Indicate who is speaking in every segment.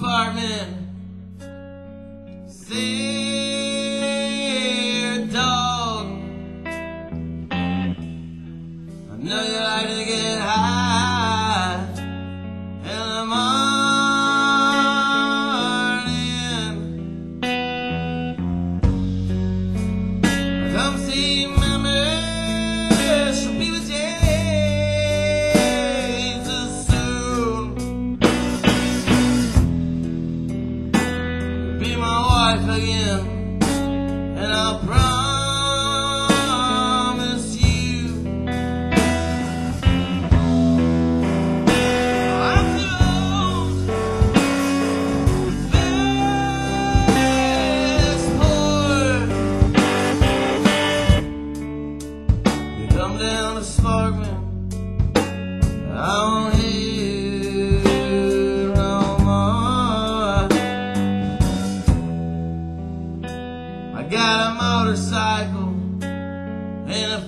Speaker 1: apartment. Say, dog, I know you like to get high in the morning. Come see Mama, she'll be with Jesus soon. Be my wife again, and I'll promise you I'm too old this poor. You come down to Sparkman, I won't hear no more. I got a motorcycle and a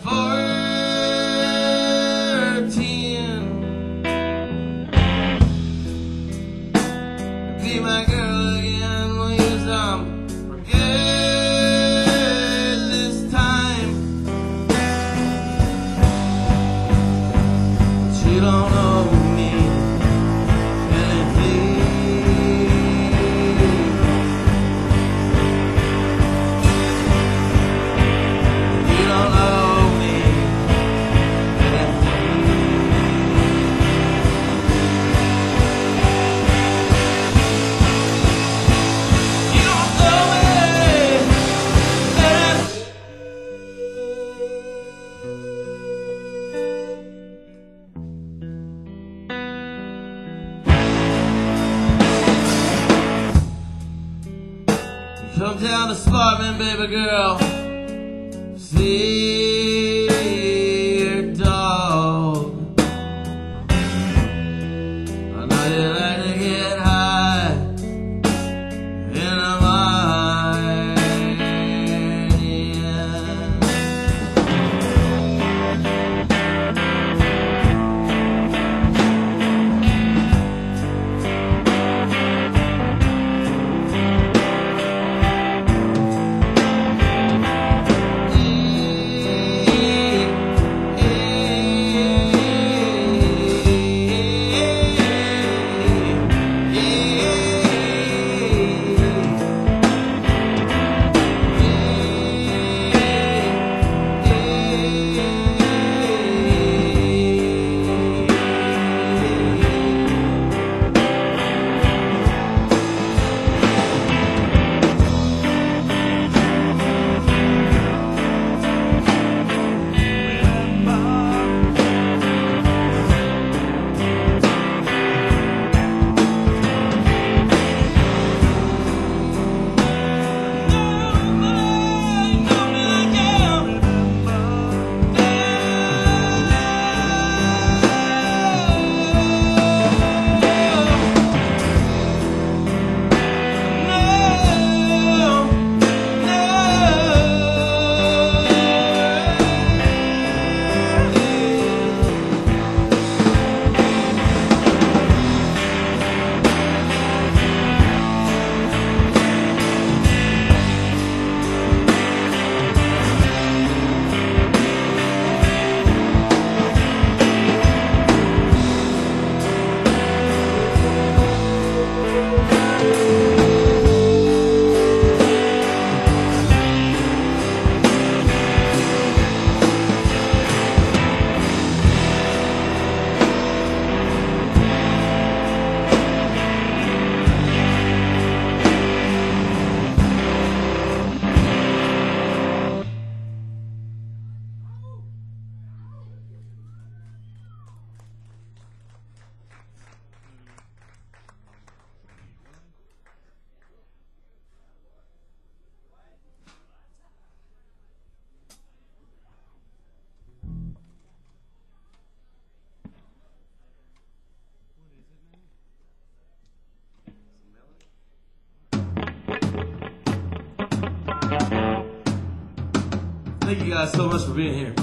Speaker 1: 410. Be my girl again, we'll use them for good this time. But you don't know me, anything. You don't know me, anything. You don't know me, come down to Sparkman, baby girl. See your dog. I know you like to get high in the Thank you guys so much for being here.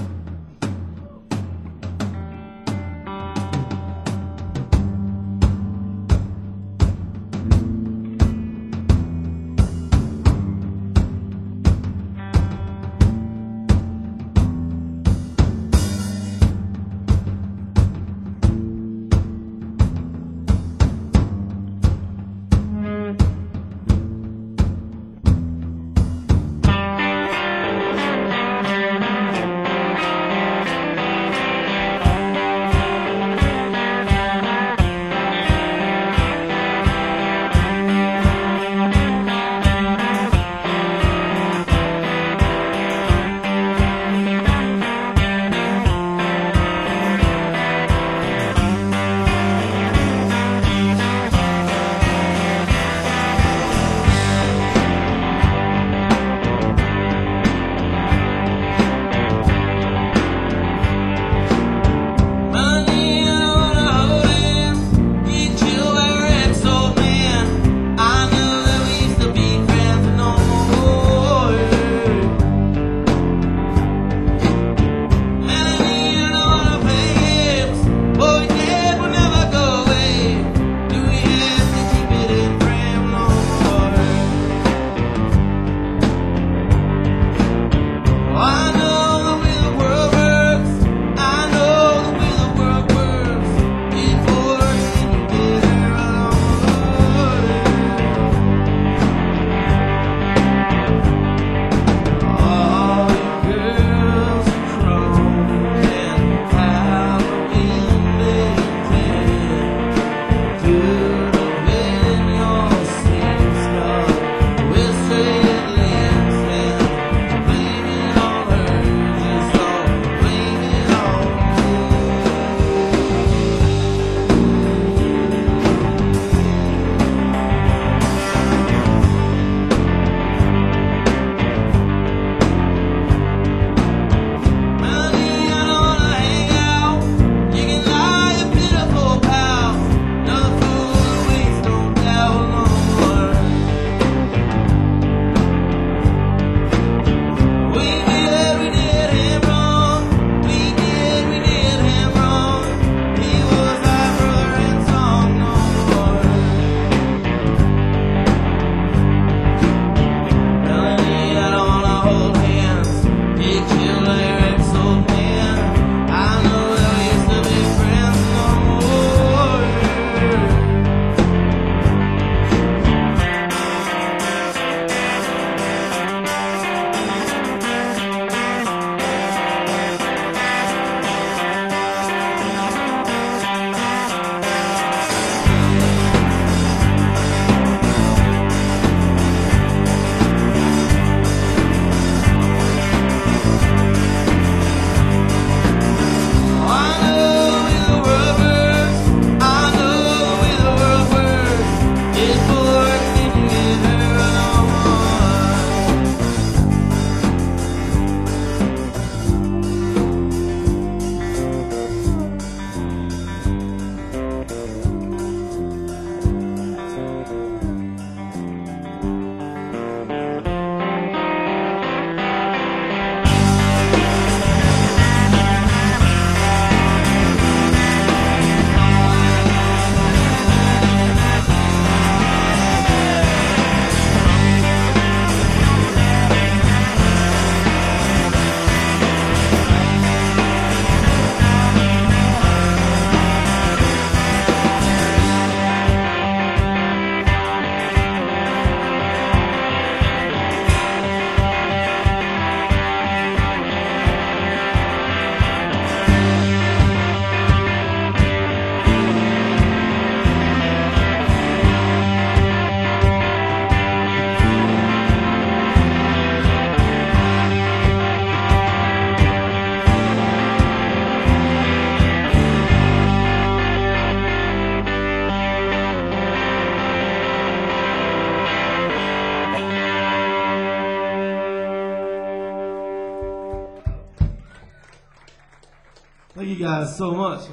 Speaker 1: guys so much.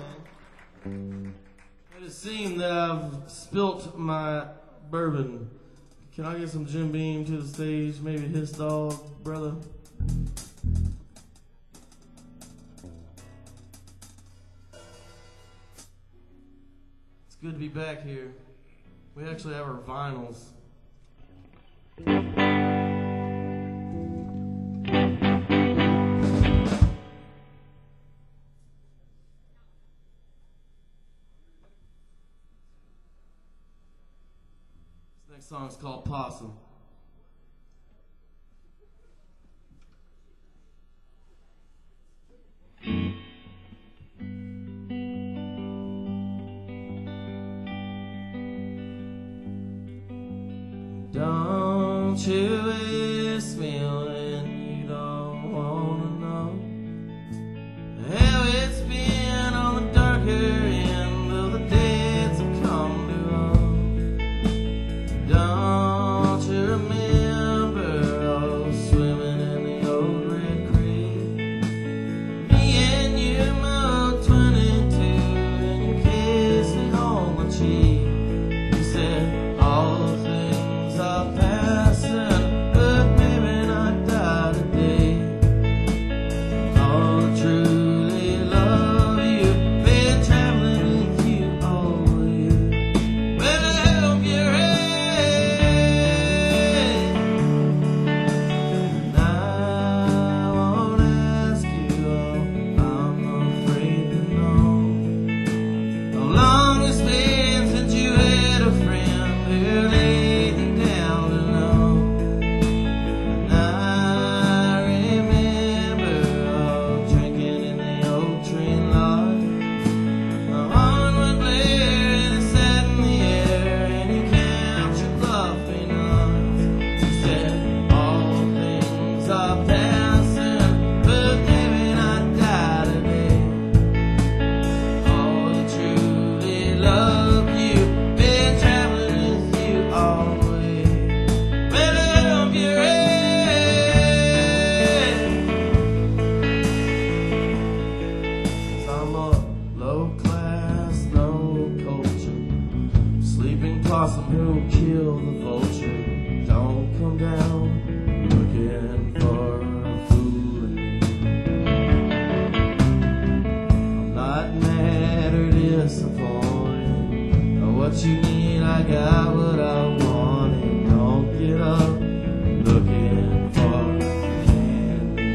Speaker 1: It seems that I've spilt my bourbon. Can I get some Jim Beam to the stage? Maybe his dog, brother? It's good to be back here. We actually have our vinyls. This next song is called Possum. Don't you ask me when you don't wanna know how it's been on the darker end of the days have come to all. Don't you remember all swimming in the old red creek? Me and you mowed 22 and you kissed me on the cheek. You said all things are passing, but maybe not die today. All truly love you, been traveling with you all the year. Well, I hope you're and I won't ask you all, I'm afraid to know how long it's been since you had a friend who laid you down alone. And I remember all drinking in the old train lot. The horn would blare and it sat in the air, and you count your laughing odds. You said all things are passing, but maybe not die today. All that truly love you, been traveling with you all the way. Well, I hope you're ready. I'm a low class, low culture, sleeping possum who'll kill the vulture. Don't come down looking for a fool in me. I'm not mad or disappointed. What you need, I got what I wanted. Don't get up looking for candy.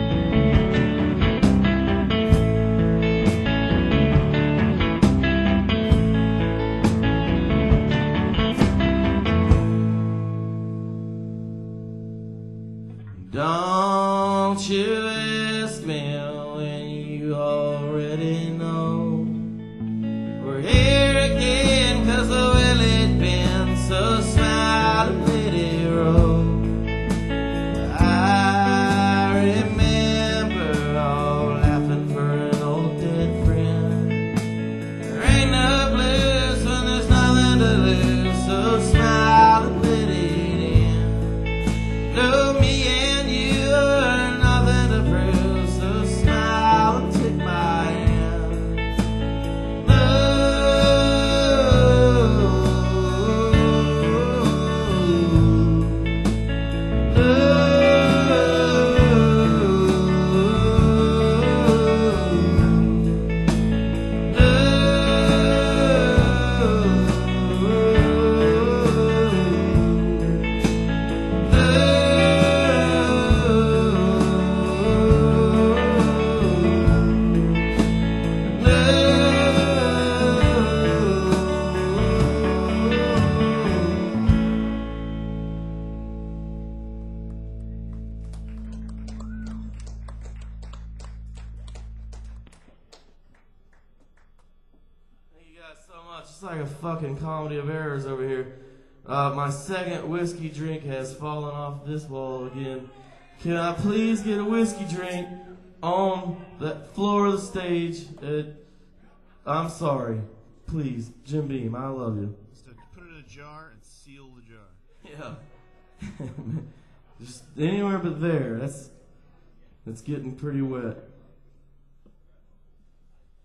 Speaker 1: Don't you ask me when you already know. We're here again 'cause the well had been, so smile and let it roll. I remember all laughing for an old dead friend. There ain't no blues when there's nothing to lose, so smile and let it in. No, me and you are nothing to prove, so smile and take my hand. Thank you guys so much. It's like a fucking comedy of errors over here. My second whiskey drink has fallen off this wall again. Can I please get a whiskey drink on the floor of the stage? I'm sorry. Please, Jim Beam, I love you.
Speaker 2: So put it in a jar and seal the jar.
Speaker 1: Yeah. Just anywhere but there. That's getting pretty wet.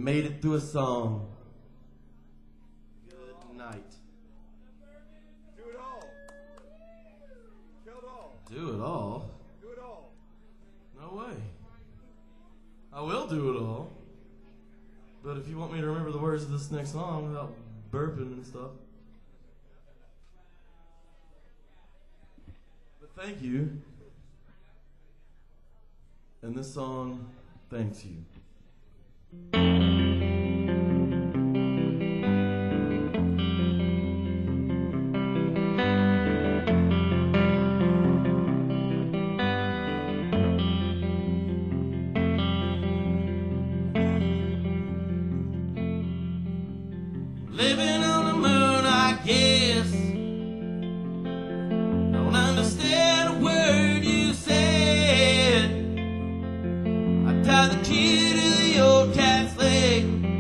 Speaker 1: made it through a song. Good night.
Speaker 3: Do it all. Kill it all.
Speaker 1: Do it all?
Speaker 3: Do it all.
Speaker 1: No way. I will do it all. But if you want me to remember the words of this next song without burping and stuff. But thank you. And this song thanks you. Living on the moon, I guess. Don't understand a word you said. I tied the key to the old cat's leg,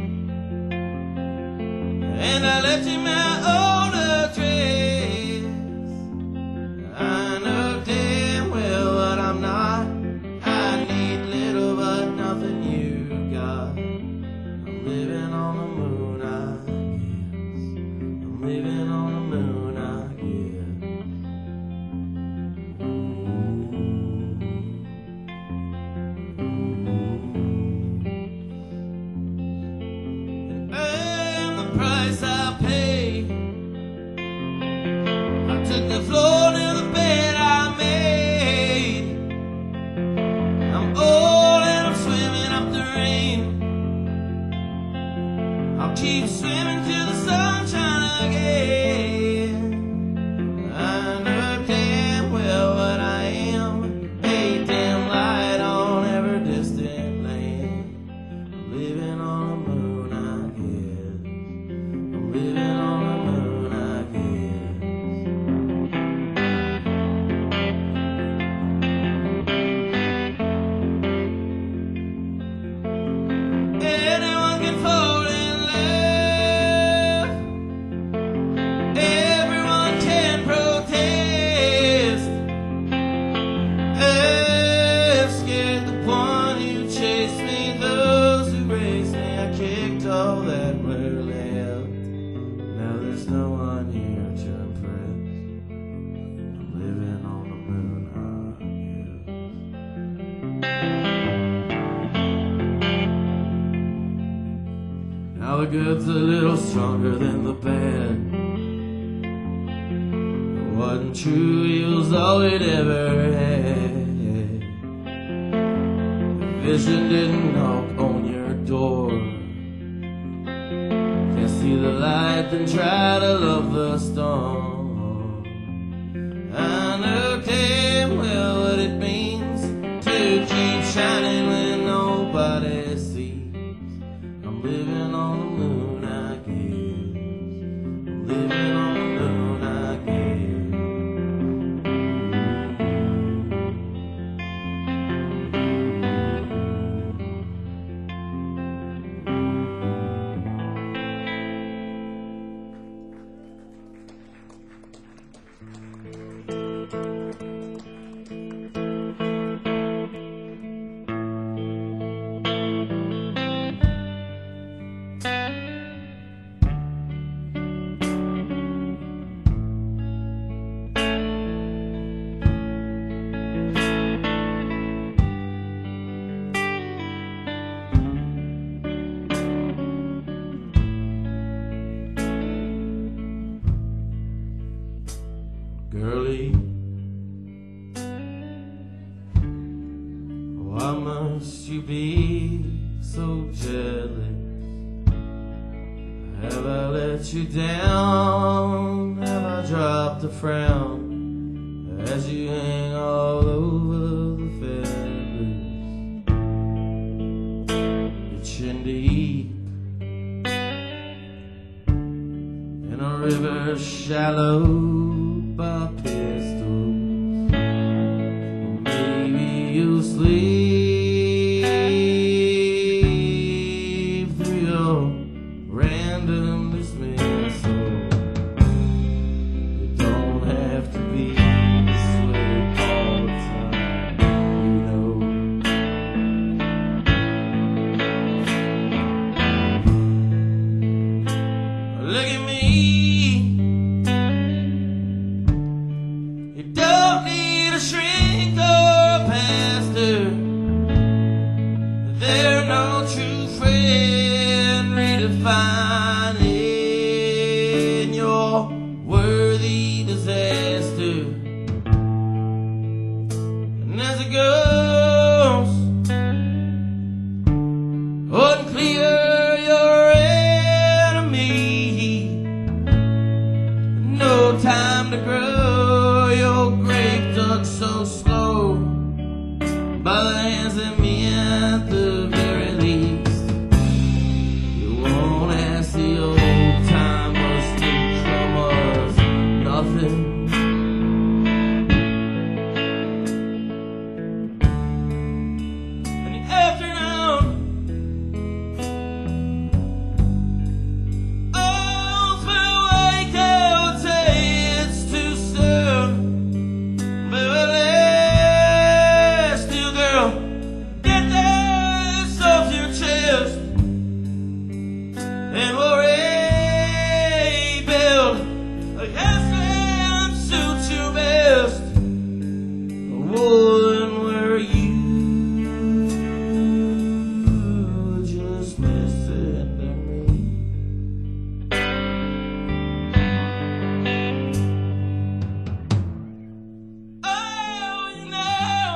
Speaker 1: and I left him out on a dress. I know damn well what I'm not. I need little but nothing you got. I'm living on the moon, I living on the moon, I guess. And earn the price I pay. I took the floor to the bed I made. I'm old and I'm swimming up the rain. I'll keep swimming till the sunshine again. I know damn well what I am, a damn light on every distant land. I'm living on the moon, I guess. I'm living on the moon, I guess. Anyone can fall in love. Everyone can protest. I've scared the one who chased me, those who raised me. I kicked all that were left. Now there's no one here to impress. I'm living on the moon, I guess. Now the good's a little stronger than the bad. Wasn't true, he was all it ever had. The vision didn't knock on your door. Can't see the light, then try to love the storm. I know damn well what it means to keep shining when nobody sees. I'm living on the moon, I guess. I'm living on the moon, I girlie, why must you be so jealous? Have I let you down? Have I dropped a frown as you hang all over the feathers? Your chin deep in a river shallow by pistols. Maybe you'll sleep through your random dismissal. You don't have to be this way all the time, you know. Look at me. You don't need a shrink or a pastor. They're no true friend redefining your worthy disaster. And as it goes, unclear your enemy. No time to grow your grape dug so slow by the hands of me at the very least. You won't ask the old timers to drum us nothing. In the afternoon, oh, for wake I would say it's too soon. But still, girl, get this off your chest, and we'll rebuild a half-slam suits you best. A woman where you just listen to me. Oh, you know,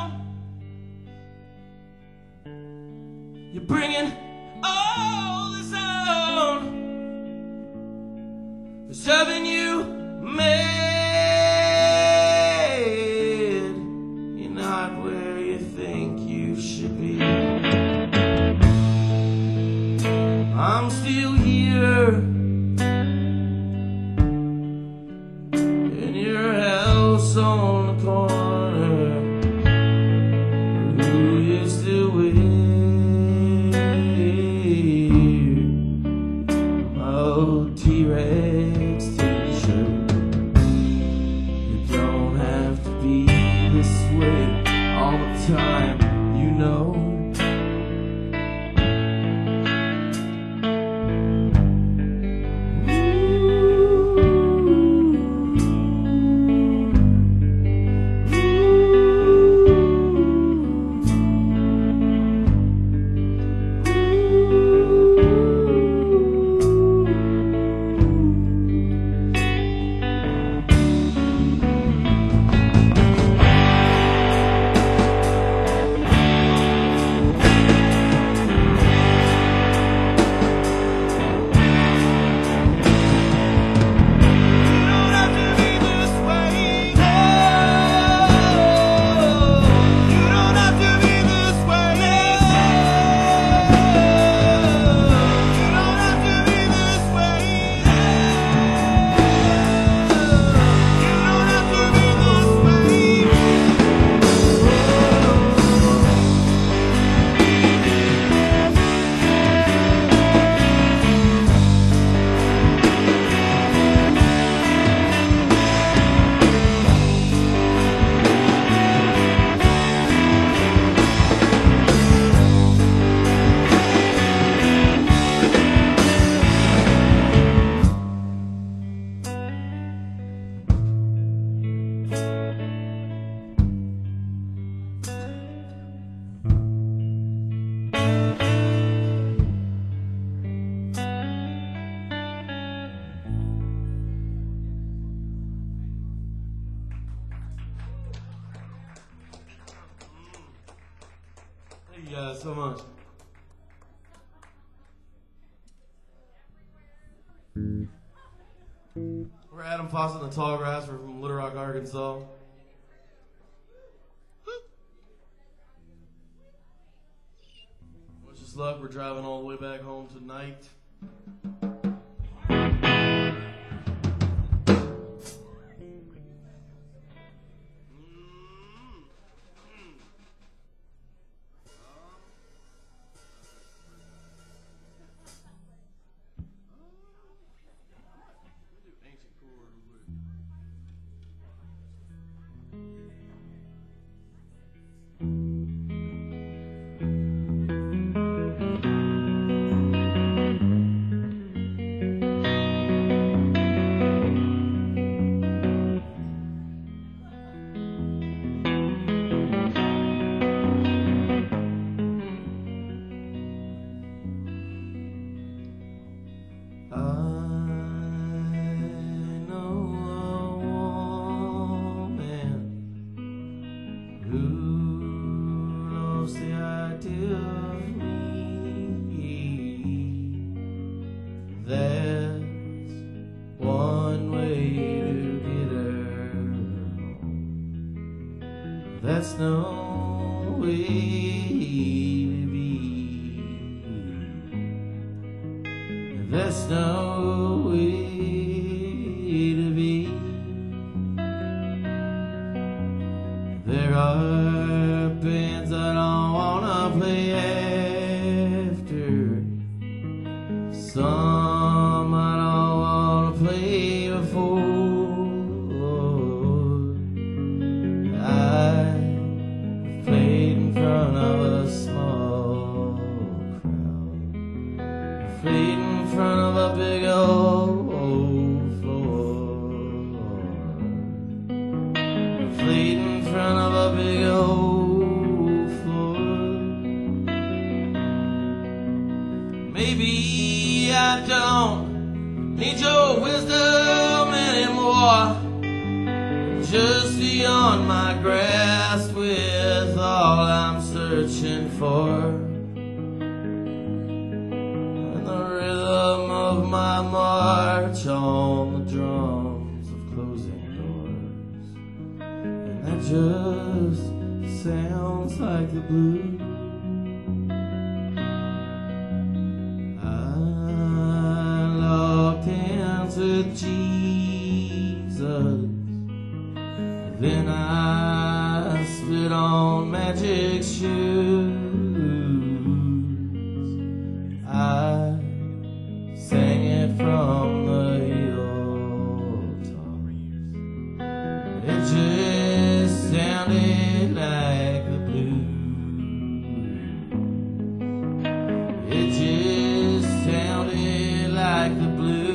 Speaker 1: you're bringing all this on, serving you mad. You're not where you think you should be. I'm still here in your house on the corner. Who used to wear my old T-Rex t-shirt? You don't have to be this way all the time, you know. Thank you guys so much. We're Adam Fawcett and the Tallgrass. We're from Little Rock, Arkansas. Wish us luck. We're driving all the way back home tonight. That's one way to get her home. That's no way to be. That's no way to be. There are bands I don't wanna play after. Some I don't wanna play before. I played in front of a small crowd. I played in front of a big old floor. I played in front of a big old floor. Maybe I don't need your wisdom anymore. Just beyond my grasp with all I'm searching for. And the rhythm of my march on the drums of closing doors. And that just sounds like the blues. With Jesus, then I spit on magic shoes. I sang it from the hilltops. It just sounded like the blues. It just sounded like the blues.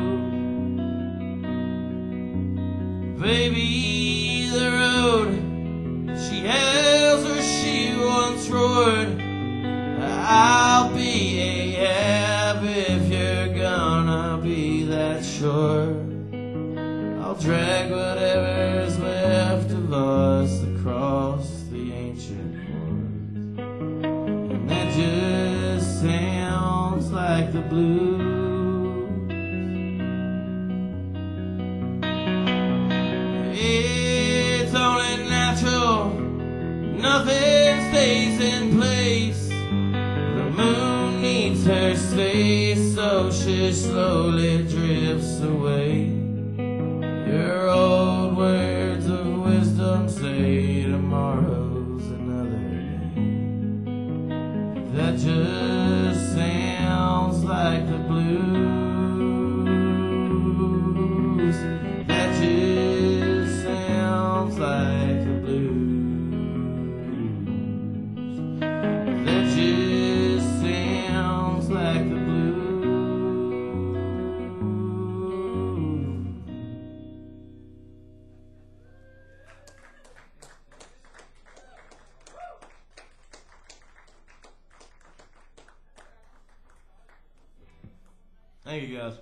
Speaker 1: Baby, the road she has or she once rode. I'll be a yap if you're gonna be that sure. I'll drag whatever's left of us across the ancient woods. And that just sounds like the blues. It's only natural, nothing stays in place. The moon needs her space, so she slowly drifts away. Your old words of wisdom say tomorrow's another day. That just sounds like the blues. That just sounds like the blues. That just sounds like the blues. Thank you, guys.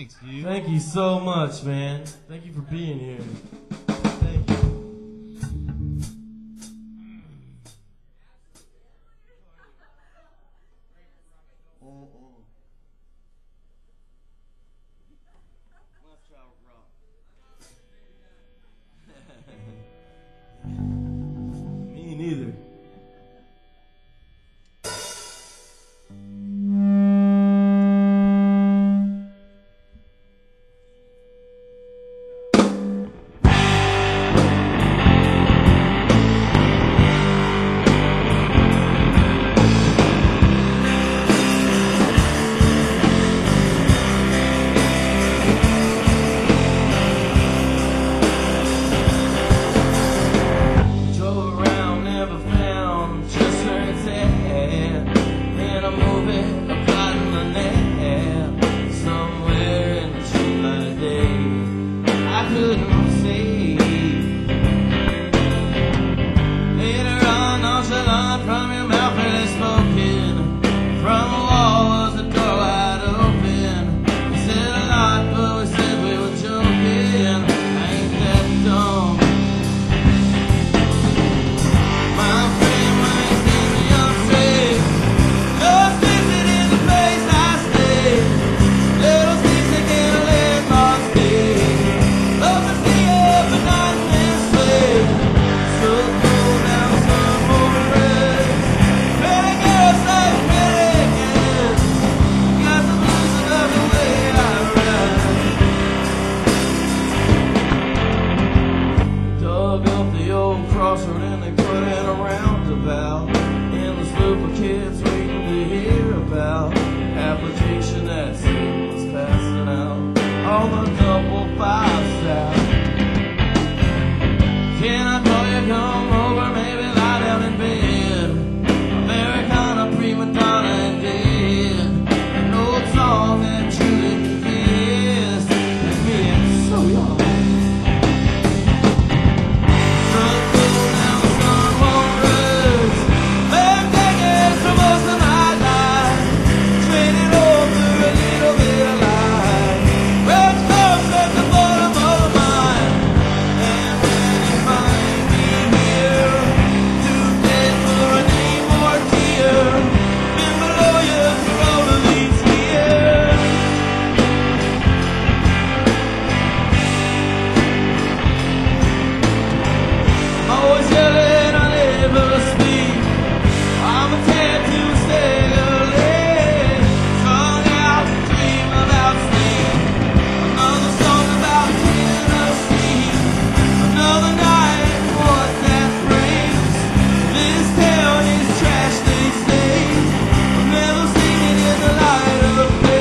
Speaker 2: Thanks, you.
Speaker 1: Thank you so much, man. Thank you for being here. Thank you. Let's try rock. Me neither. Drove around, never found just where it's at. In a movie, a caught in the net. Somewhere in the street light of day, I couldn't see. Later on, nonchalant from your mouth really spoken. From the wall was the door wide open. We said a lot, but we said we were joking. I ain't that dumb. My friend, when he sent me on straight, no sleeping in the place I stay. Little sticks again, a landmark stay. Love to stay up at night and sway. So cold now, some more rest. Pretty girls like pretty kids. Got the blues about the way I ride. Dug up the old crossroad and they put in a roundabout. Endless loop of kids waiting to hear about application that Satan was passing out. All the double fives out. Can I call you, come over, maybe lie down in bed? Americana, prima donna, and dead. An old song that truly exists. And being so young. Always yelling, I never speak. I'm a tattoo slave, strung out to dream about sleep. Another song about Tennessee. Another night, what that brings. This town is trash, they say. I'll never seen it in the light of day.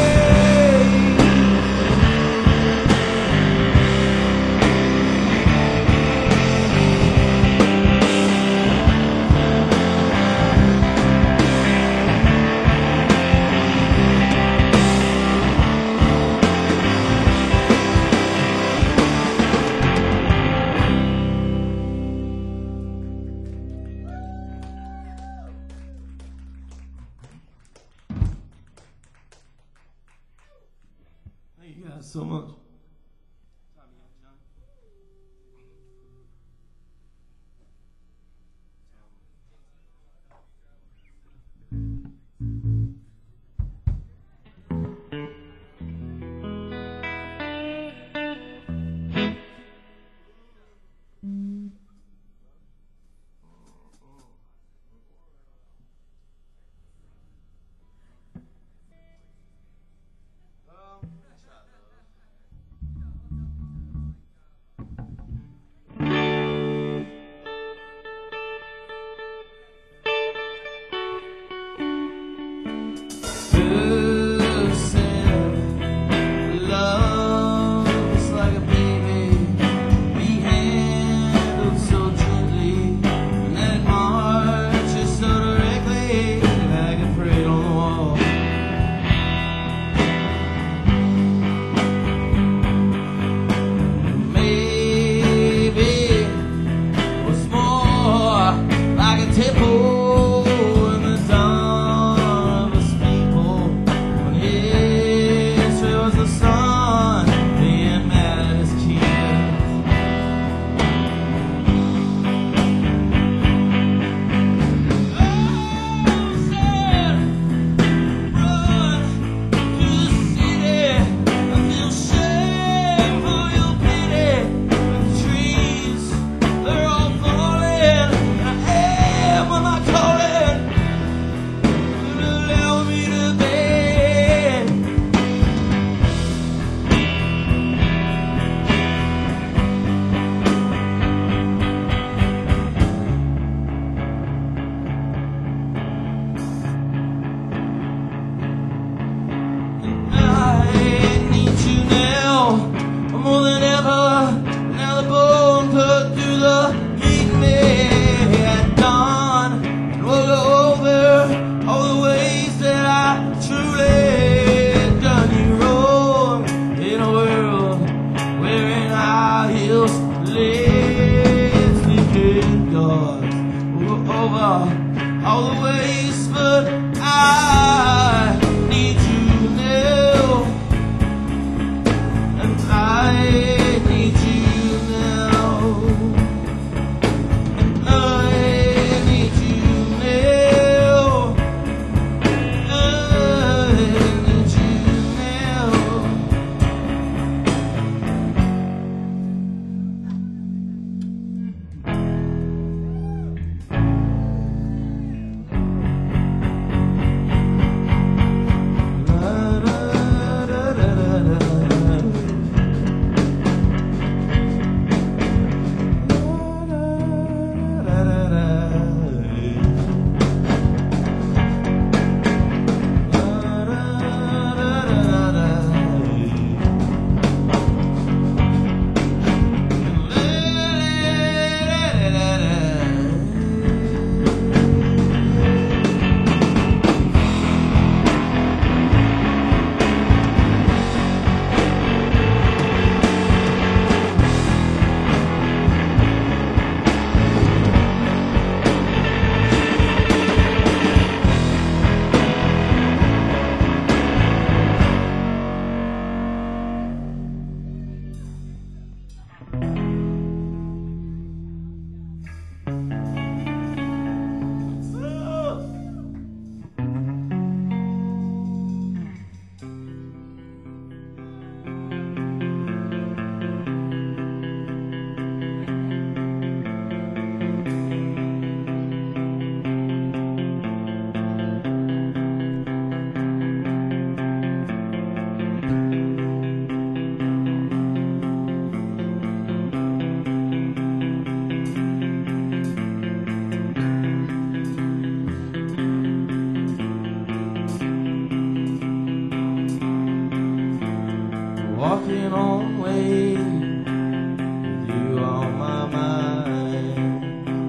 Speaker 1: Thank you guys so much. all the ways, but I need you now, and I need you now, and I need you now, I need you now. Walking on way with you on my mind.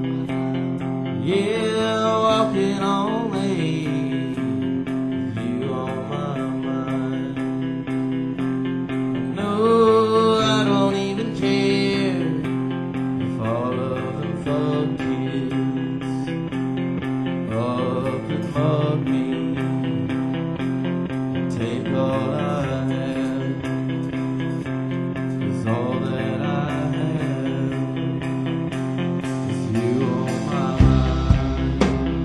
Speaker 1: Yeah, walking on way with you on my mind. No, I don't even care if all of them fuck kids up and mug me and take all I have. All that I have is you on my mind.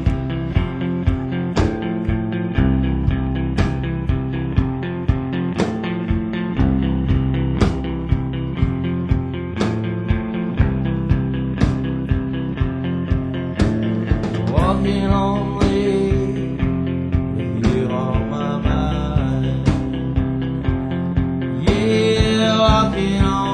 Speaker 1: Walking on late with you on my mind. Yeah, walking on.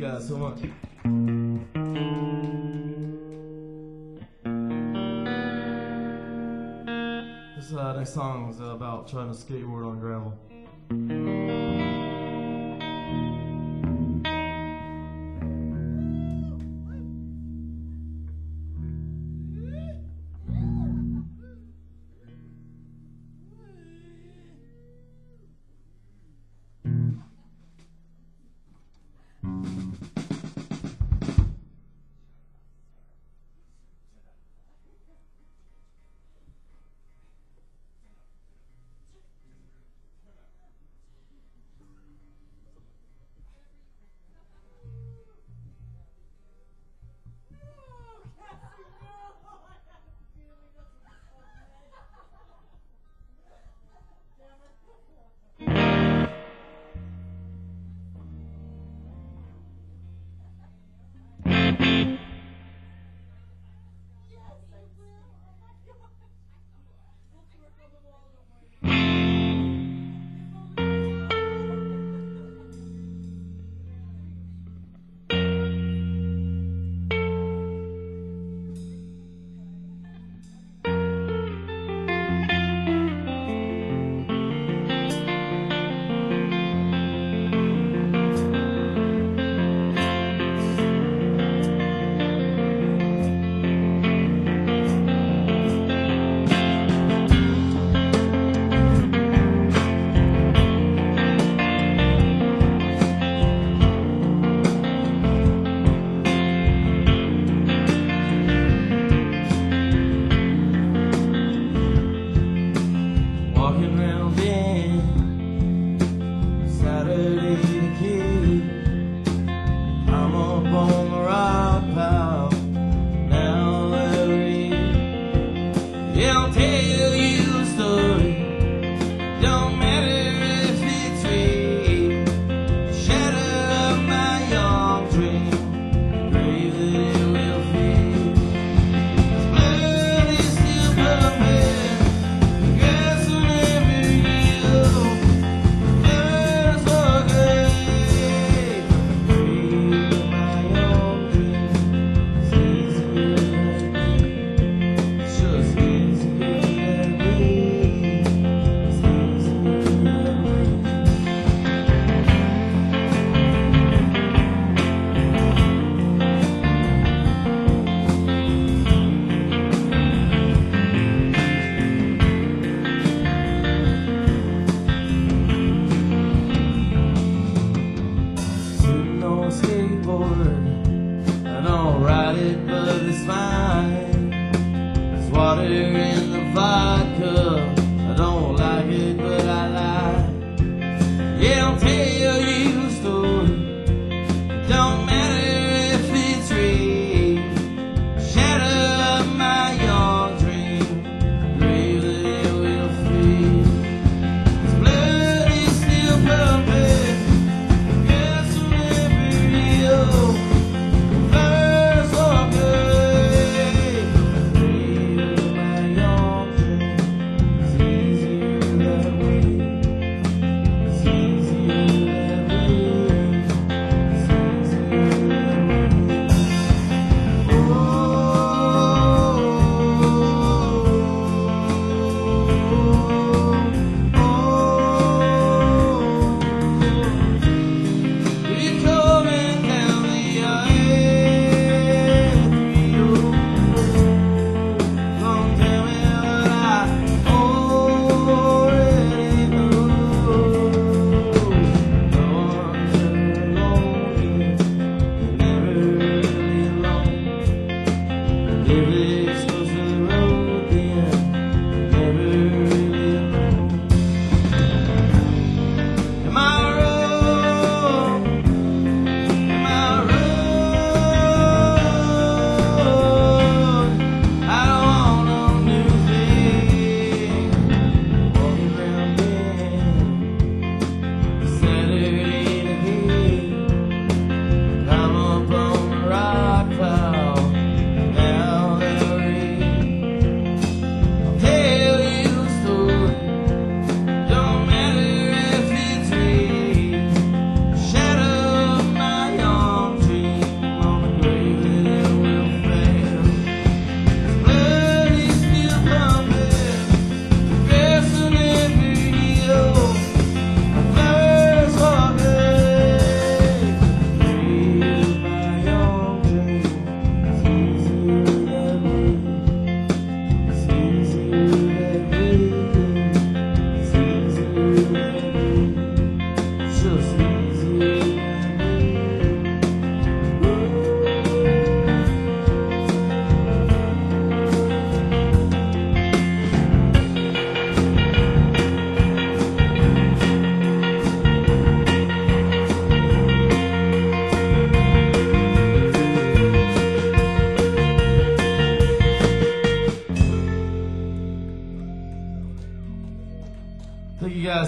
Speaker 1: guys so much. This next song is about trying to skateboard on gravel.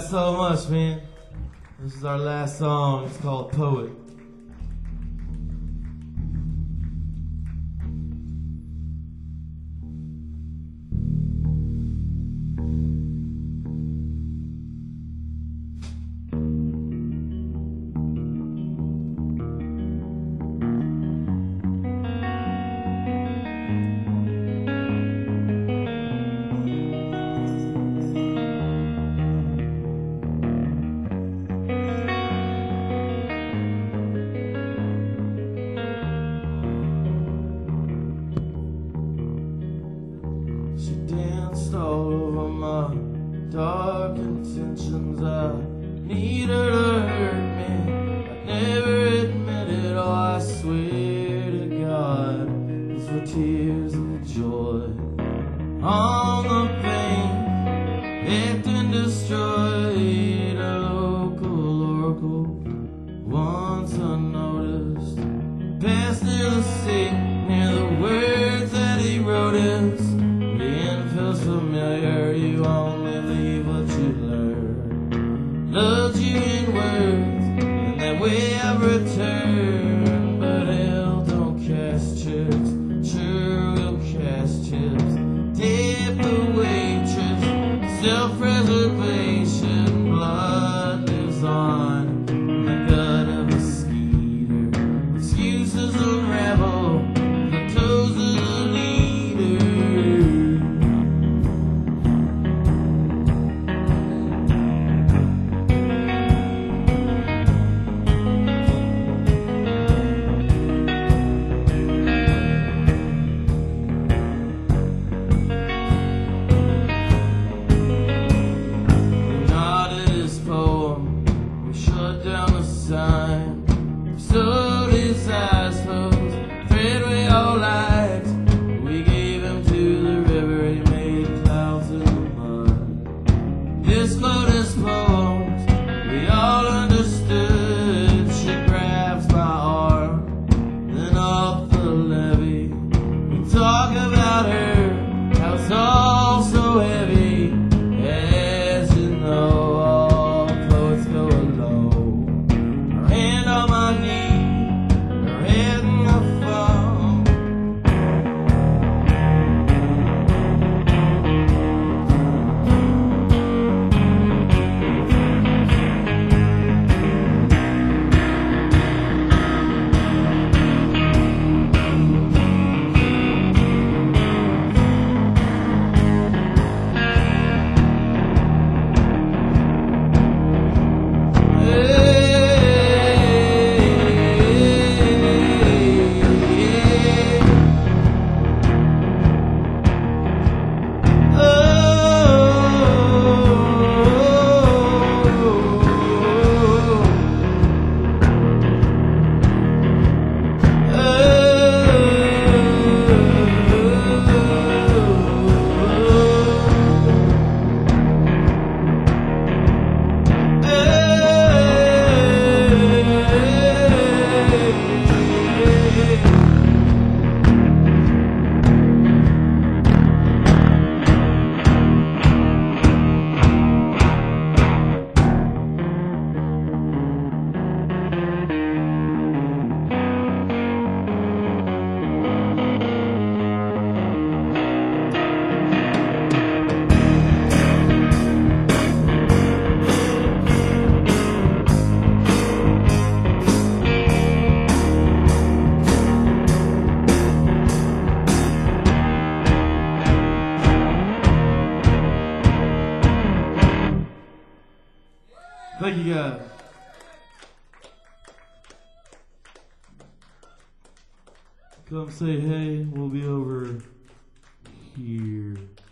Speaker 1: guys so much, man. This is our last song. It's called Poet. She danced all over my dark intentions. I need her to hurt me. I never admit it. Oh, I swear to God, those were tears of joy. On the pain, hacked and destroyed. A local oracle, once unnoticed, passed near the sea, near the words that he wrote us. The end feels familiar, you only leave what you learn. Loved you in words, and that way I've returned. But hell don't cast chips, sure will cast chips. Tip the waitress, self-preservation, blood lives on in the gut of a skeeter. Excuses unravel the toes of the leader. Nodded his poem, we shut down the sign. Sewed his eyes closed, afraid we all lied. We gave him to the river, he made clouds in the mud. This flowed his poems, we all understood. She grabs my arm, then off the levee. We talk about her, how it's all so heavy. As you know, all poets go alone. Her hand on my knee, her head in the phone. Thank you guys. Come say hey, we'll be over here.